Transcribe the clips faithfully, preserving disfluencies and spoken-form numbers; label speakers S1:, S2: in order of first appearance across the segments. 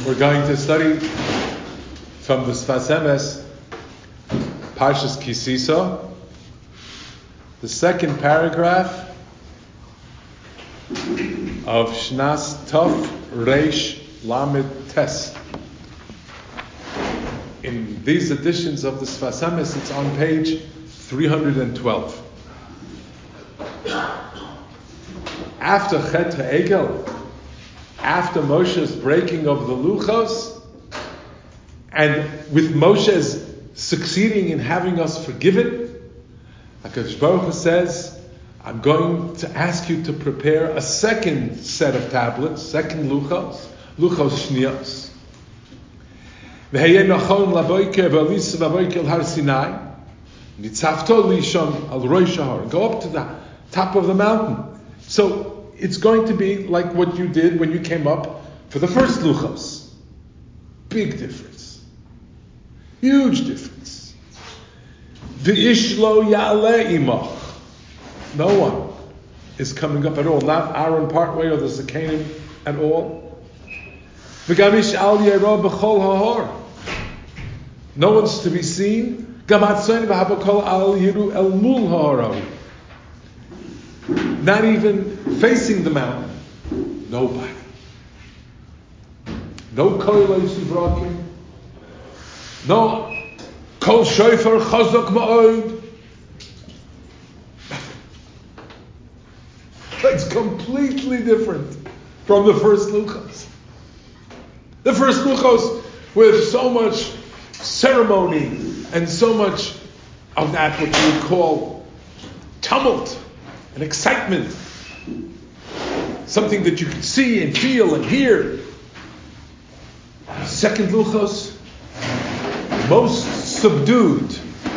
S1: We're going to study from the Sfas Emes, Parshas Kisisa, the second paragraph of Shnas Tov Reish Lamed Tes. In these editions of the Sfas Emes, it's on page three hundred twelve. After Chet HaEgel, after Moshe's breaking of the Luchos, and with Moshe's succeeding in having us forgiven, HaKadosh Baruch Hu says, I'm going to ask you to prepare a second set of tablets, second Luchos, Luchos Shnios. V'heyeh nachon laboiker v'alisa v'avoiker al Har Sinai, nitzavto lishon al Rosh Har, go up to the top of the mountain. So it's going to be like what you did when you came up for the first Luchos. Big difference. Huge difference. V'ish lo ya'aleh imach. No one is coming up at all. Not Aaron partway or the Zakanim at all. V'gamish al yero b'chol ha'hor. No one's to be seen. Gamatzoin v'habakol al yiru el mul ha'hor. Not even facing the mountain. Nobody. No koilei sivrakim. No kol shofar chazak ma'od. It's completely different from the first Luchos. The first Luchos with so much ceremony and so much of that what you would call tumult and excitement. Something that you can see and feel and hear. Second Luchos, most subdued.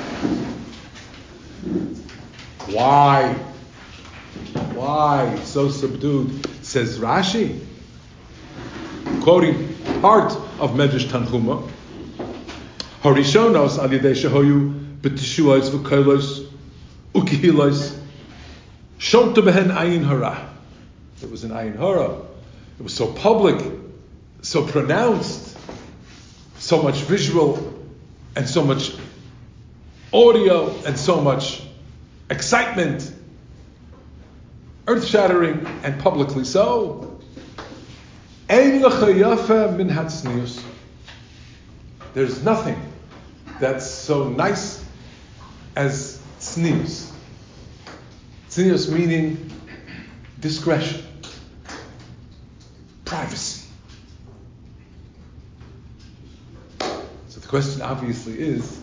S1: Why? Why so subdued? Says Rashi, quoting part of Medrash Tanchuma, Harishonos al yedei shehoyu b'tishuos v'kolos ukihilos shonta behen ayin hara. It was an ayin hara. It was so public, so pronounced, so much visual, and so much audio, and so much excitement, earth-shattering, and publicly so. Ein lecha yafa min hatznius. There's nothing that's so nice as tznius. Tznius meaning discretion, privacy. So the question obviously is,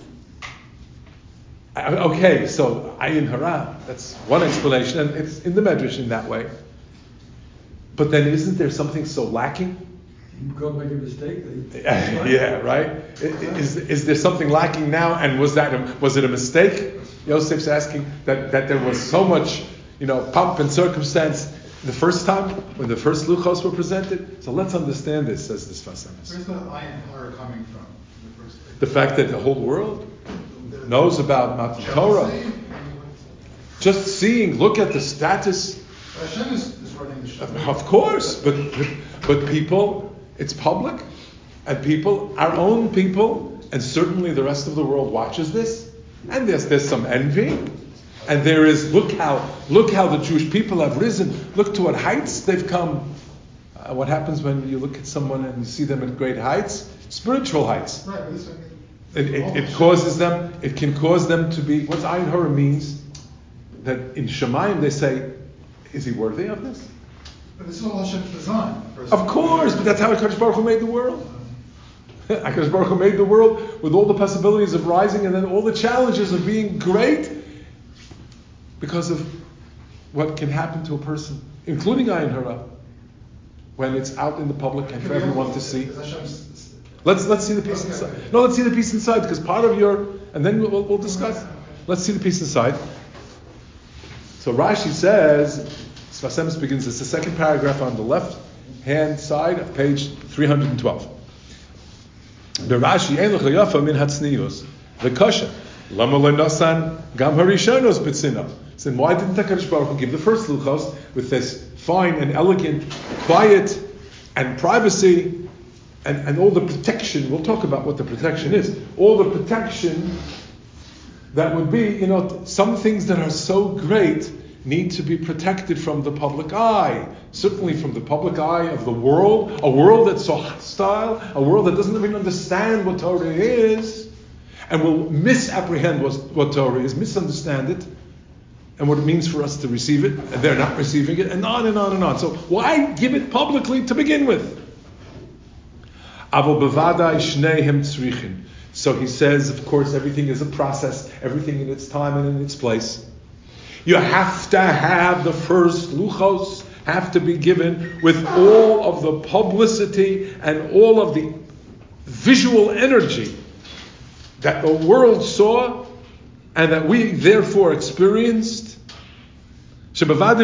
S1: okay, so ayin hara, that's one explanation, and it's in the Medrash in that way. But then isn't there something so lacking?
S2: You go make a mistake. They,
S1: yeah, right? Is, is there something lacking now? And was that a, was it a mistake? Yosef's asking that, that there was so much, you know, pomp and circumstance the first time when the first Luchos were presented. So let's understand this, says this Sfas Emes.
S3: Where's the ayin hara coming from? The, first
S1: the fact that the whole world knows about Matan Torah. Just seeing, look at the status.
S3: Hashem is, is running the show.
S1: Of course, but but people, it's public, and people, our own people, and certainly the rest of the world watches this, and there's there's some envy, and there is look how look how the Jewish people have risen. Look to what heights they've come. Uh, what happens when you look at someone and you see them at great heights? Spiritual heights.
S3: Right, but this, I mean,
S1: It, it, it causes them. It can cause them to be. What's ayin hara means? That in Shemayim they say, "Is he worthy of this?"
S3: but this is all Hashem's design.
S1: Of course, but that's how HaKadosh Baruch Hu made the world. HaKadosh Baruch Hu made the world with all the possibilities of rising, and then all the challenges of being great, because of what can happen to a person, including ayin hara, when it's out in the public and for everyone to see. Let's let's see the piece okay. inside. No, let's see the piece inside, because part of your, and then we'll, we'll discuss. Let's see the piece inside. So Rashi says, Sfas Emes begins, it's the second paragraph on the left hand side of page three hundred twelve. The Rashi, Ein lecha yafa min hatznius, the kasha, lama lo nasan gam harishonos b'tzina. So why didn't HaKadosh Baruch Hu give the first Luchos with this fine and elegant, quiet and privacy and, and all the protection, we'll talk about what the protection is, all the protection that would be, you know, some things that are so great need to be protected from the public eye. Certainly from the public eye of the world, a world that's so hostile, a world that doesn't even understand what Torah is, and will misapprehend what, what Torah is, misunderstand it, and what it means for us to receive it, and they're not receiving it, and on and on and on. So why give it publicly to begin with? So he says, of course, everything is a process, everything in its time and in its place. You have to have the first luchos, have to be given with all of the publicity and all of the visual energy that the world saw and that we therefore experienced. And because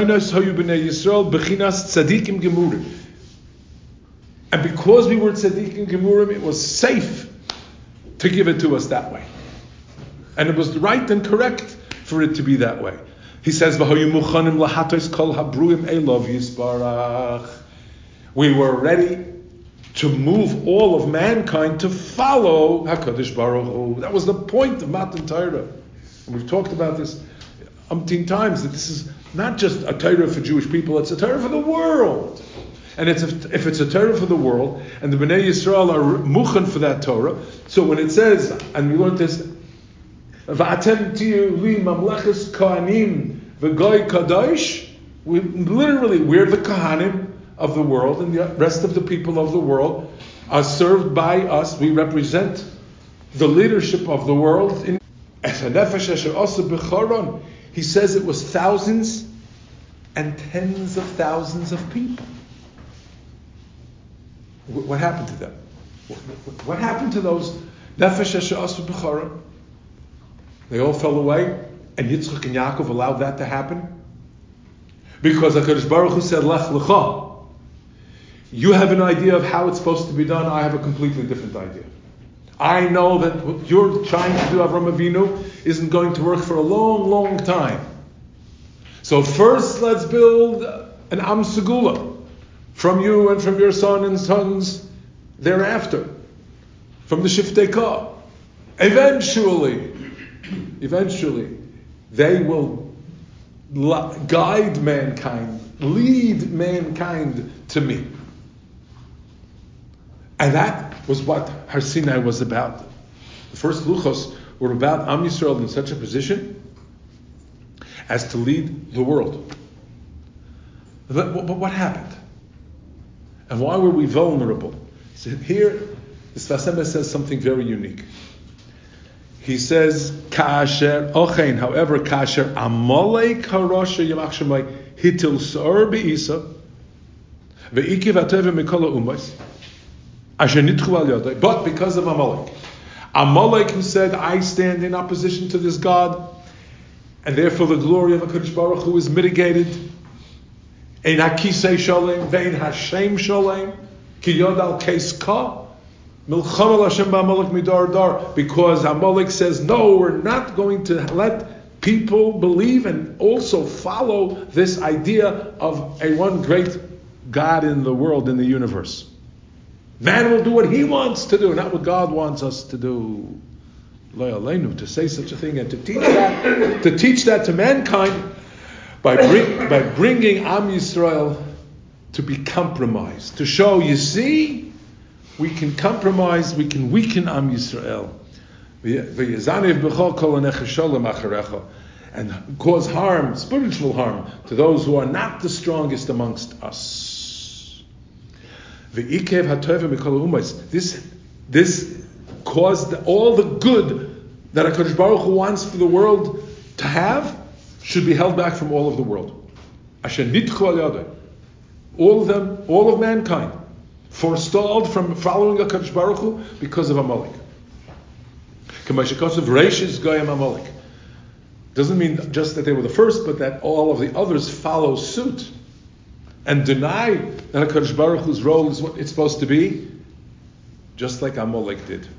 S1: we were tzaddikim gemurim, it was safe to give it to us that way. And it was right and correct for it to be that way. He says, we were ready to move all of mankind to follow HaKadosh Baruch Hu. That was the point of Matan Torah. And we've talked about this umpteen times, that this is not just a Torah for Jewish people, it's a Torah for the world. And it's a, if it's a Torah for the world, and the Bnei Yisrael are muchen for that Torah, so when it says, and we learned this, V'atem tiyu li mamleches kohanim v'goy kadosh, we literally, we're the kohanim of the world, and the rest of the people of the world are served by us. We represent the leadership of the world. In he says it was thousands and tens of thousands of people. What happened to them? What happened to those nefesh asu b'chara? They all fell away, and Yitzchak and Yaakov allowed that to happen because HaKadosh Baruch Hu said, "Lech lecha." You have an idea of how it's supposed to be done. I have a completely different idea. I know that what you're trying to do, Avraham Avinu, isn't going to work for a long, long time. So first, let's build an Am Segula from you and from your son and sons thereafter, from the Shiftei Ka. Eventually, eventually, they will guide mankind, lead mankind to me. And that was what Har Sinai was about. The first luchos were about Am Yisrael in such a position as to lead the world. But, but what happened? And why were we vulnerable? So here, the Sfas Emes says something very unique. He says, Kasher Ochein, however, Kasher Amalek Harosha Yamach Shemai Hitil Sor Be'isa Ve'ikiv Ateve Mikola Umas. But because of Amalek, Amalek who said, I stand in opposition to this God, and therefore the glory of HaKadosh Baruch Hu is mitigated. Ein hakisei sholem, ve'ein Hashem sholem, ki yod al keis ka, milcham al Hashem ba'Amalek midar dar. Because Amalek says, no, we're not going to let people believe and also follow this idea of a one great God in the world, in the universe. Man will do what he wants to do, not what God wants us to do. To say such a thing and to teach that, to teach that to mankind by bring, by bringing Am Yisrael to be compromised, to show, you see, we can compromise, we can weaken Am Yisrael, and cause harm, spiritual harm, to those who are not the strongest amongst us. This, this caused all the good that HaKadosh Baruch Hu wants for the world to have should be held back from all of the world. All of them, all of mankind, forestalled from following HaKadosh Baruch Hu because of Amalek. Doesn't mean just that they were the first, but that all of the others follow suit and deny that HaKadosh Baruch Hu's role is what it's supposed to be, just like Amalek did.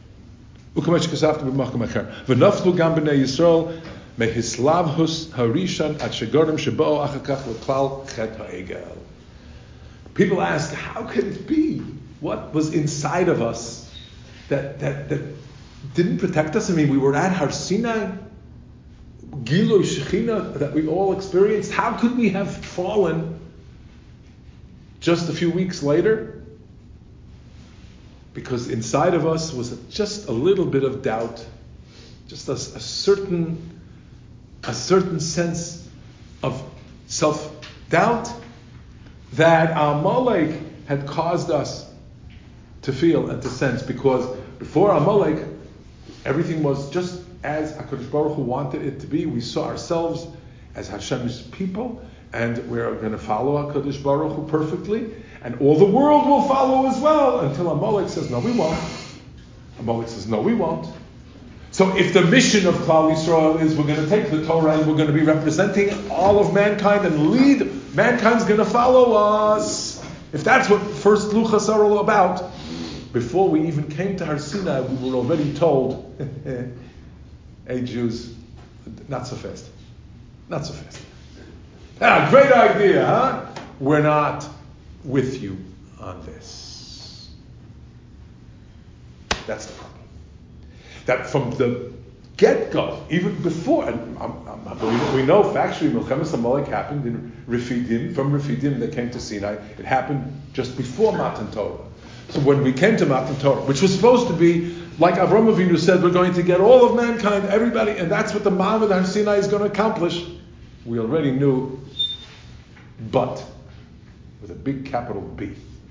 S1: V'naflu gam b'nei Yisrael mehislavhus harishan at shegorim shebo achakach l'klal chet ha'egel. People ask, how can it be? what was inside of us that, that, that didn't protect us? I mean, we were at Har Sinai, Gilui Shechina that we all experienced. How could we have fallen just a few weeks later? Because inside of us was just a little bit of doubt, just a, a certain, a certain sense of self-doubt that Amalek had caused us to feel and to sense. Because before Amalek, everything was just as HaKadosh Baruch Hu wanted it to be. We saw ourselves as Hashem's people, and we're going to follow HaKadosh Baruch Hu perfectly, and all the world will follow as well, until Amalek says, no, we won't. Amalek says, no, we won't. So if the mission of Klal Yisrael is we're going to take the Torah and we're going to be representing all of mankind and lead, mankind's going to follow us. If that's what first Luchas are all about, before we even came to Har Sinai, we were already told, hey Jews, not so fast. Not so fast. Ah, great idea, huh? We're not with you on this. That's the problem. That from the get-go, even before, and I'm, I'm, we, we know factually Milchemes Amalek happened in Refidim, from Refidim they came to Sinai. It happened just before Matan Torah. So when we came to Matan Torah, which was supposed to be, like Avraham Avinu said, we're going to get all of mankind, everybody, and that's what the Ma'amad Har Sinai is going to accomplish. We already knew, but, with a big capital B.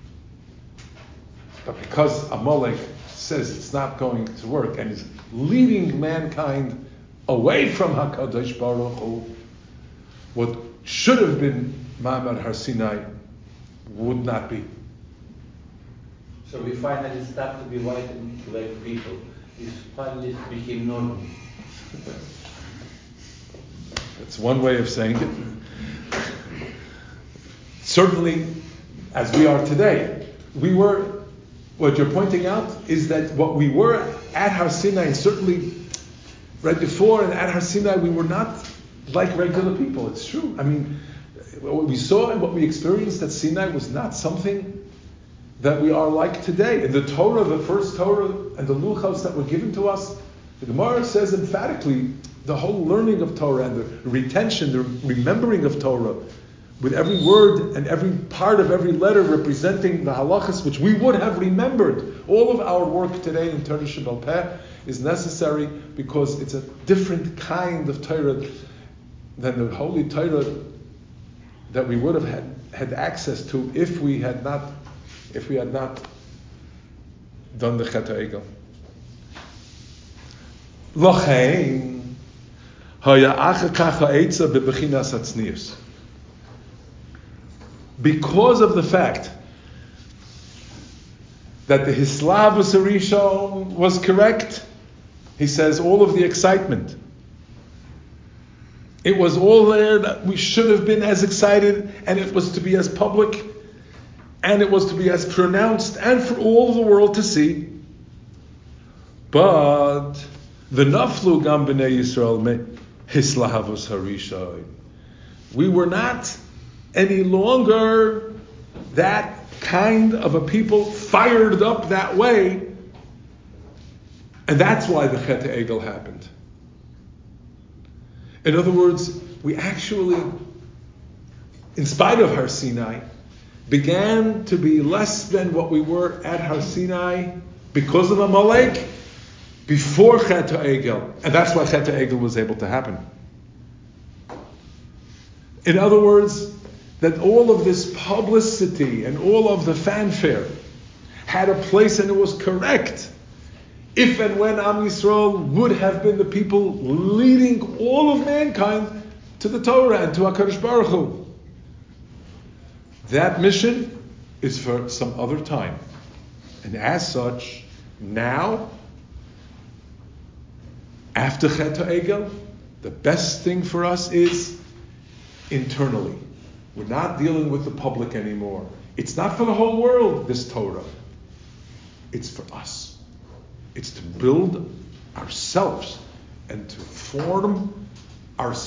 S1: But because Amalek says it's not going to work and is leading mankind away from HaKadosh Baruch Hu, what should have been Ma'amad Har Sinai would not be.
S4: So we finally stopped to be white and black people. This finally became normal.
S1: That's one way of saying it. Certainly, as we are today, we were, what you're pointing out is that what we were at Har Sinai, and certainly right before and at Har Sinai, we were not like regular people. It's true. I mean, what we saw and what we experienced at Sinai was not something that we are like today. In the Torah, the first Torah and the Luchos that were given to us, the Gemara says emphatically, the whole learning of Torah and the retention, the remembering of Torah, with every word and every part of every letter representing the halachas which we would have remembered. All of our work today in Torah Sheba'al Peh is necessary because it's a different kind of Torah than the holy Torah that we would have had, had access to if we had not if we had not done the Chet HaEgel. Lochein haya acha kacha eitza bebechinas hatznius. Because of the fact that the Hislavus Harishon was correct, he says all of the excitement, it was all there that we should have been as excited, and it was to be as public, and it was to be as pronounced, and for all of the world to see. But the Naflu Gam B'nei Yisrael me Hislavus Harishon. We were not any longer that kind of a people fired up that way. And that's why the Chet HaEgel happened. In other words, we actually, in spite of Har Sinai, began to be less than what we were at Har Sinai because of Amalek before Chet HaEgel. And that's why Chet HaEgel was able to happen. In other words, that all of this publicity and all of the fanfare had a place, and it was correct if and when Am Yisrael would have been the people leading all of mankind to the Torah and to HaKadosh Baruch Hu. That mission is for some other time. And as such, now, after Chet HaEgel, the best thing for us is internally. We're not dealing with the public anymore. It's not for the whole world, this Torah. It's for us. It's to build ourselves and to form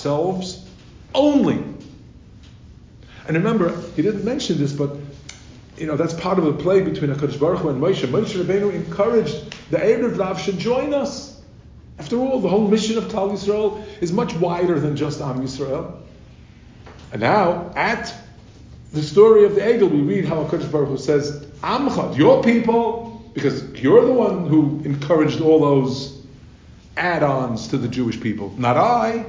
S1: ourselves only. And remember, he didn't mention this, but you know, that's part of the play between HaKadosh Baruch Hu and Moshe. Moshe Rabbeinu encouraged the Erev Rav should join us. After all, the whole mission of Klal Yisrael is much wider than just Am Yisrael. And now, at the story of the Egel, we read how HaKadosh Baruch Hu says, Amcha, your people, because you're the one who encouraged all those add-ons to the Jewish people, not I.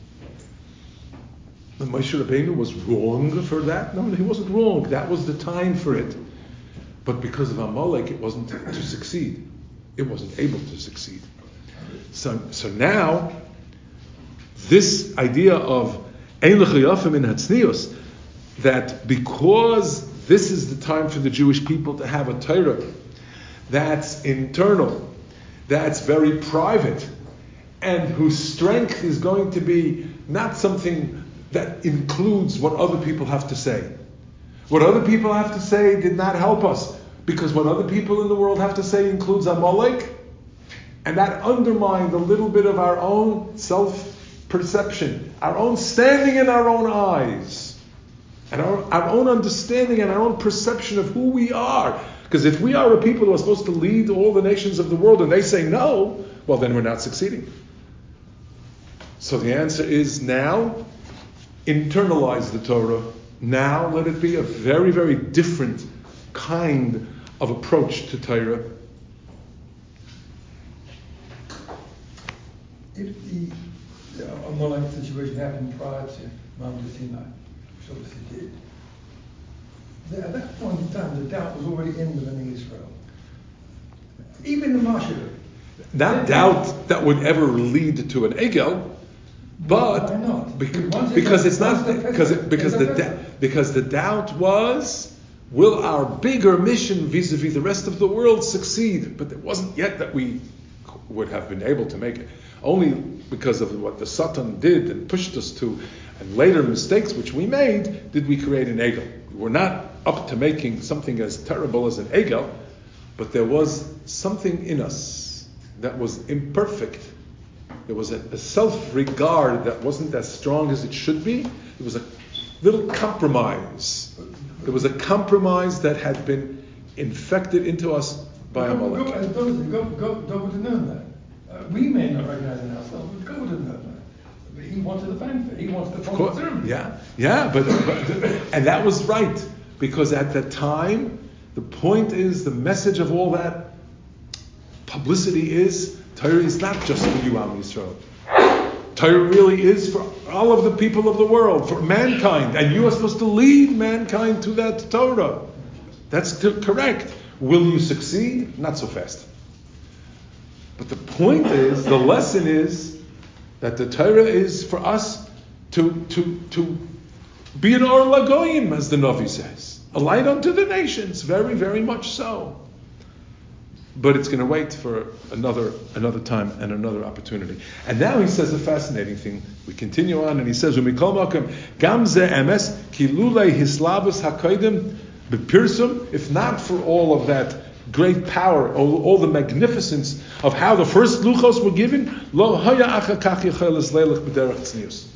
S1: And Moshe Rabbeinu was wrong for that? No, he wasn't wrong. That was the time for it. But because of Amalek, it wasn't to, to succeed. It wasn't able to succeed. So, so now, this idea of Ein L'chayafim in Hatznius, that because this is the time for the Jewish people to have a Torah that's internal, that's very private, and whose strength is going to be not something that includes what other people have to say. What other people have to say did not help us, because what other people in the world have to say includes Amalek, and that undermined a little bit of our own self-perception, our own standing in our own eyes, and our, our own understanding and our own perception of who we are. Because if we are a people who are supposed to lead all the nations of the world and they say no, well then we're not succeeding. So the answer is now, internalize the Torah. Now let it be a very, very different kind of approach to Torah.
S2: If the, the Amalek situation happened prior to Mount Sinai, which obviously did, the, at that point in time, the doubt was already in within Israel. Even the Moshe.
S1: Not doubt that would ever lead to an Egel, but
S2: why not?
S1: Because, because it's not because it, because the da- because the doubt was, will our bigger mission vis-a-vis the rest of the world succeed? But it wasn't yet that we would have been able to make it. Only because of what the Satan did and pushed us to, and later mistakes which we made, did we create an Egel. We were not up to making something as terrible as an Egel, but there was something in us that was imperfect. There was a, a self-regard that wasn't as strong as it should be. There was a little compromise. There was a compromise that had been infected into us by Amalek.
S2: Go, go, go, go, go would have known that. Uh, we may not recognize it ourselves, but God would have known that. But he wanted the fanfare. He wanted the public ceremony.
S1: Yeah, yeah, but, but and that was right, because at the time, the point is, the message of all that publicity is, Torah is not just for you, Am Yisrael. Torah really is for all of the people of the world, for mankind, and you are supposed to lead mankind to that Torah. That's t- correct. Will you succeed? Not so fast. But the point is, the lesson is that the Torah is for us to to to be an Or Lagoyim, as the Navi says, a light unto the nations. Very, very much so. But it's going to wait for another another time and another opportunity. And now he says a fascinating thing. We continue on, and he says, "Umikol makom gam ze emes ki lulei hislabus hakodim bepirsum." If not for all of that great power, all, all the magnificence of how the first luchos were given, lo haya achakach yecheles leilach b'derech tznius.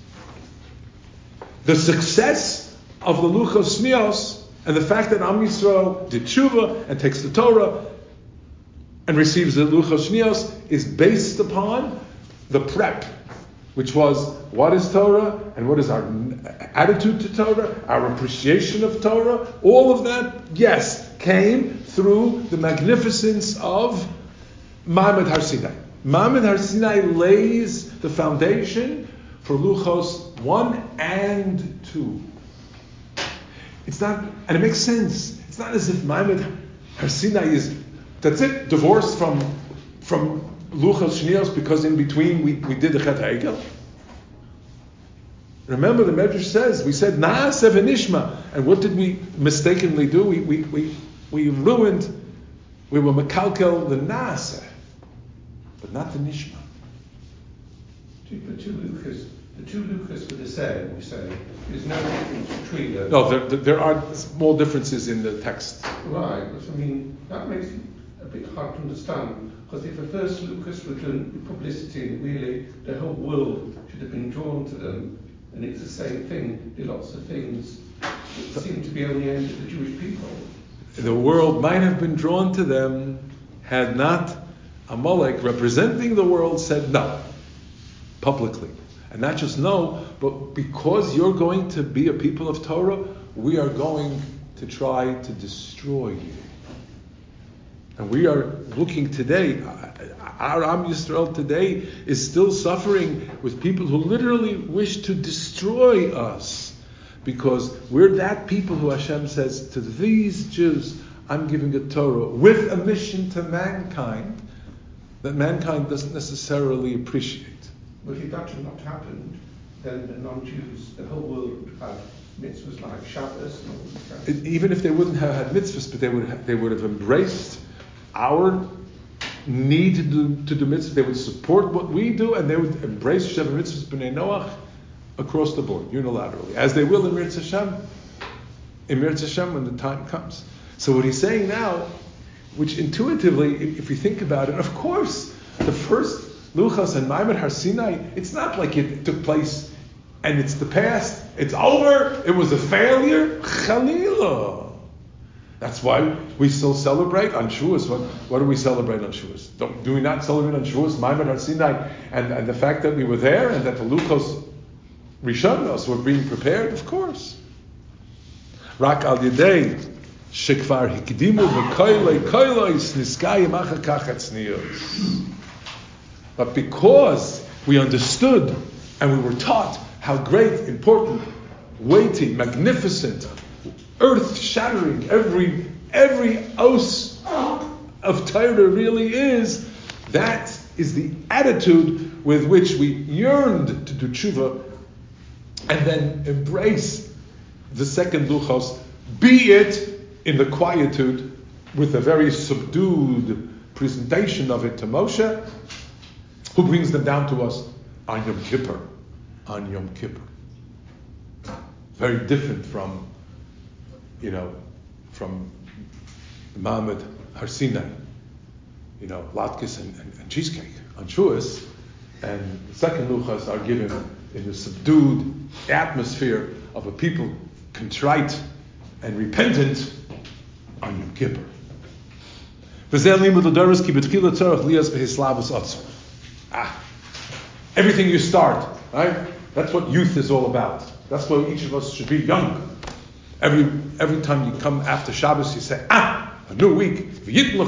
S1: The success of the luchos tznius and the fact that Am Yisrael did tshuva and takes the Torah and receives the luchos tznius is based upon the prep, which was what is Torah and what is our attitude to Torah, our appreciation of Torah. All of that, yes, came through the magnificence of Ma'amad Har Sinai. Ma'amad Har Sinai lays the foundation for Luchos one and two. It's not, and it makes sense. It's not as if Ma'amad Har Sinai is, that's it, divorced from from Luchos Shnios because in between we, we did the Chet HaEgel. Remember, the Medrash says, we said Na'aseh v'nishma, and what did we mistakenly do? We we we, we ruined, we were mekalkel the Na'aseh, but not the Nishma.
S5: The two luchas, the two luchas were the same. We say there's no difference between them.
S1: No, there, there are small differences in the text.
S5: Right, but I mean that makes it a bit hard to understand, because if the first luchas were done with publicity, really the whole world should have been drawn to them. And it's the same thing. There are lots of things that seem to be only aimed at the Jewish people.
S1: the world might have been drawn to them had not Amalek, representing the world, said no, publicly. And not just no, but because you're going to be a people of Torah, we are going to try to destroy you. And we are looking today, our Am Yisrael today is still suffering with people who literally wish to destroy us. Because we're that people who Hashem says, to these Jews, I'm giving a Torah with a mission to mankind that mankind doesn't necessarily appreciate.
S5: Well, if that had not happened, then the non-Jews, the whole world would have mitzvahs like Shabbos and all these kinds.
S1: It, even if they wouldn't have had mitzvahs, but they would have, they would have embraced our need to do, to do mitzvahs. They would support what we do, and they would embrace Sheva mitzvahs b'nei Noach across the board, unilaterally, as they will in Mirz Hashem, in Mirz Hashem when the time comes. So what he's saying now, which intuitively, if we think about it, of course, the first Luchos and Maimon Har Sinai, it's not like it took place and it's the past, it's over, it was a failure. Chalila. That's why we still celebrate on Shavuos. What, what do we celebrate on Shavuos? Don't, do we not celebrate on Shavuos, Maimon Har Sinai, and, and the fact that we were there and that the Luchos Rishonos were being prepared? Of course. Rak al yedei shekvar hikdimu v'koilei koilois niskayim achakach atznius. But because we understood and we were taught how great, important, weighty, magnificent, earth-shattering every every os of Torah really is, that is the attitude with which we yearned to do tshuva and then embrace the second Luchos, be it in the quietude with a very subdued presentation of it to Moshe, who brings them down to us on Yom Kippur. On Yom Kippur. Very different from, you know, from Ma'amad Har Sinai, you know, latkes and, and, and cheesecake on Shavuos, and the second Luchos are given in the subdued atmosphere of a people contrite and repentant on Yom Kippur. Ah, everything you start, right? That's what youth is all about. That's why each of us should be young. Every every time you come after Shabbos, you say, ah, a new week.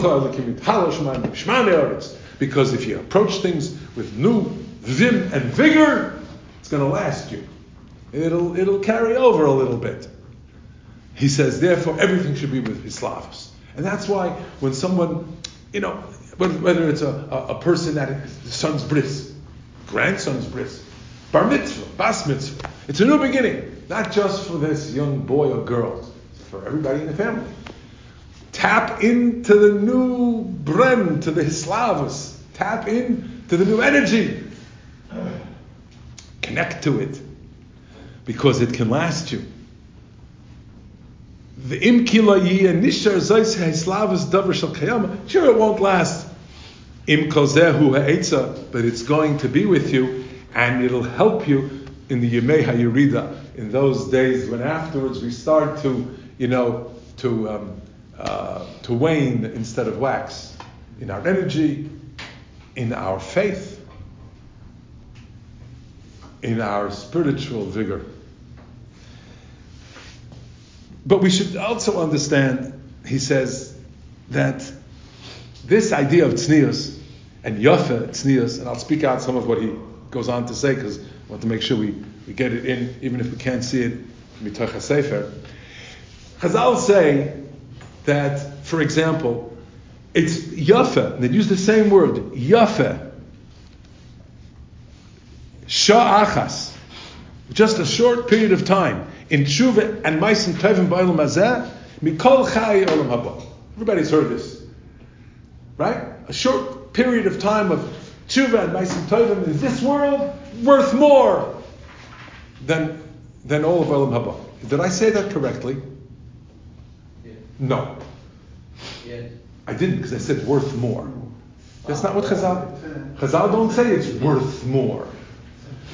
S1: Because if you approach things with new vim and vigor, it's going to last you. It'll it'll carry over a little bit. He says, therefore, everything should be with Hislavos. And that's why when someone, you know, whether it's a, a, a person at the son's bris, grandson's bris, bar mitzvah, bas mitzvah, it's a new beginning, not just for this young boy or girl, it's for everybody in the family. Tap into the new bren, to the Hislavos. Tap in to the new energy. Connect to it, because it can last you. The imkila yiyeh nishar zayis ha'islavos davar shel kayama. Sure, it won't last. Im kozehu ha'etza, but it's going to be with you, and it'll help you in the yemei ha'yerida, in those days when afterwards we start to, you know, to um, uh, to wane instead of wax, in our energy, in our faith, in our spiritual vigor. But we should also understand, he says, that this idea of tznius and yafa tznius, and I'll speak out some of what he goes on to say because I want to make sure we, we get it in, even if we can't see it mitoch hasefer. Chazal say that, for example, it's yafa, and they use the same word, yafa, sha'achas, just a short period of time, in tshuva and ma'asim tovim ba'olam hazeh, mikol chai olam haba. Everybody's heard this, right? A short period of time of tshuva and ma'asim tovim in this world worth more than than all of olam haba. Did I say that correctly?
S4: Yeah.
S1: No,
S4: Yes.
S1: I didn't, because I said worth more. That's not what Chazal. Chazal don't say it's worth more.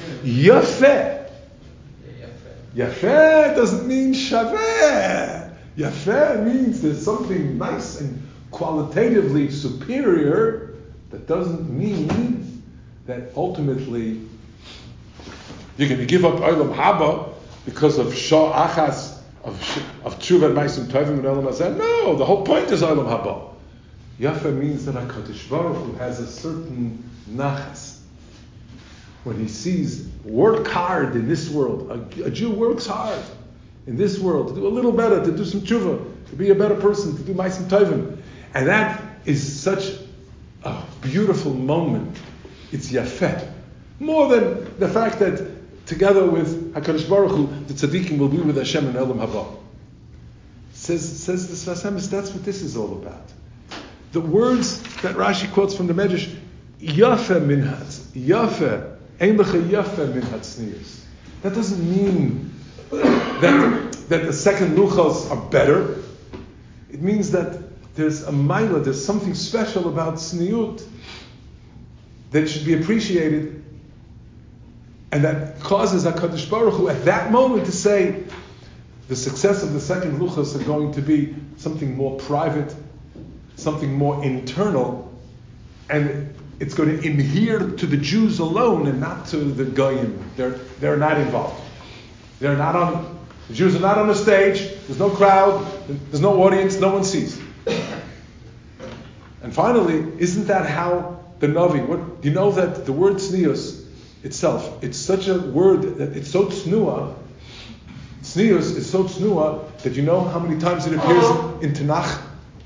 S1: Yafeh. Yafeh doesn't mean shaveh. Yafeh means there's something nice and qualitatively superior. That doesn't mean that ultimately you're going to give up Olam Haba because of Shah Achas, of of Tshuva and Ma'asim Tovim and Olam Hazeh. No, the whole point is Olam Haba. Yafeh means that HaKadosh Baruch Hu has a certain nachas. When he sees, work hard in this world, a, a Jew works hard in this world to do a little better, to do some tshuva, to be a better person, to do Ma'asim Tovim. And that is such a beautiful moment. It's yafeh. More than the fact that together with HaKadosh Baruch Hu, the tzaddikim will be with Hashem in Olam Haba. Says, says the Sfas Emes, that's what this is all about. The words that Rashi quotes from the Medrash, yafeh min hatz, yafeh, ein lecha yafeh min hatznius. That doesn't mean that, that the second luchos are better. It means that there's a maila, there's something special about tzniut that should be appreciated, and that causes HaKadosh Baruch Hu at that moment to say the success of the second luchos are going to be something more private, something more internal, and it's going to adhere to the Jews alone and not to the Goyim. They're they're not involved. They're not on. The Jews are not on the stage. There's no crowd. There's no audience. No one sees. And finally, isn't that how the Navi? What you know that the word tznius itself, it's such a word that it's so tznuah. Tznius is so tznuah that you know how many times it appears in Tanakh?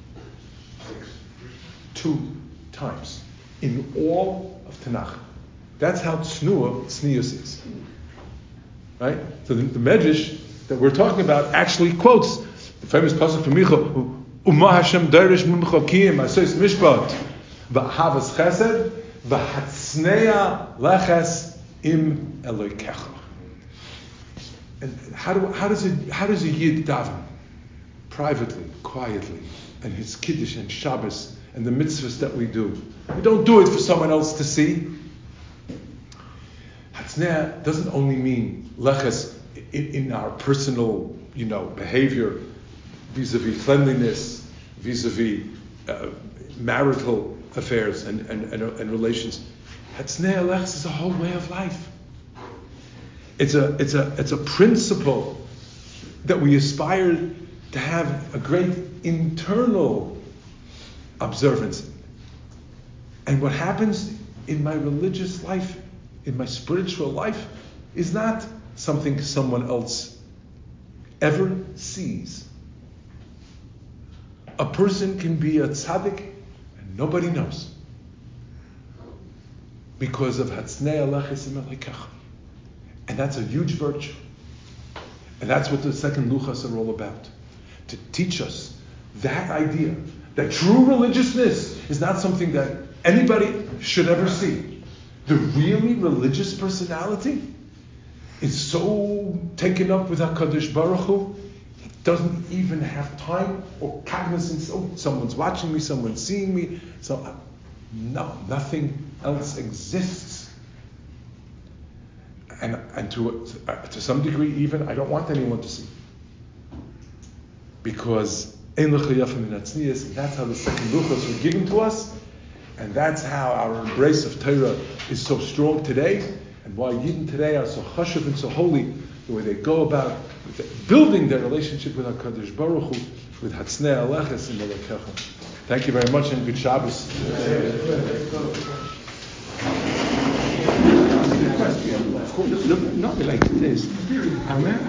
S1: Two times in all of Tanakh. That's how tznuah tznius is. Right? So the, the Medrash that we're talking about actually quotes the famous pasuk from Micha, Uma Hashem derish mimchokim asois mishpat v'havas chesed v'hatzneya leches im elokecha. And how do how does it how does a yid daven? Privately, quietly, and his kiddush and Shabbos and the mitzvahs that we do. We don't do it for someone else to see. Hatzneya doesn't only mean leches in, in our personal, you know, behavior, vis-a-vis cleanliness, vis-a-vis uh, marital affairs and, and, and, and relations. Hatzneya leches is a whole way of life. It's a it's a it's a principle that we aspire to have a great internal observance. And what happens in my religious life, in my spiritual life, is not something someone else ever sees. A person can be a tzaddik and nobody knows because of Hatzneya leches im elokecha. And that's a huge virtue. And that's what the second luchas are all about. To teach us that idea, that true religiousness is not something that anybody should ever see. The really religious personality is so taken up with HaKadosh Baruch Hu, he doesn't even have time or cognizance. Oh, someone's watching me, someone's seeing me. So, uh, no, nothing else exists. And and to uh, to some degree, even I don't want anyone to see, because ein lecha yafeh min hatznius, and that's how the second luchos were given to us, and that's how our embrace of Torah is so strong today, and why Yidden today are so chashuv and so holy, the way they go about building their relationship with HaKadosh Baruch Hu, with Hatzneya leches im elokecha. Thank you very much, and good Shabbos.
S5: Of course, not related to this.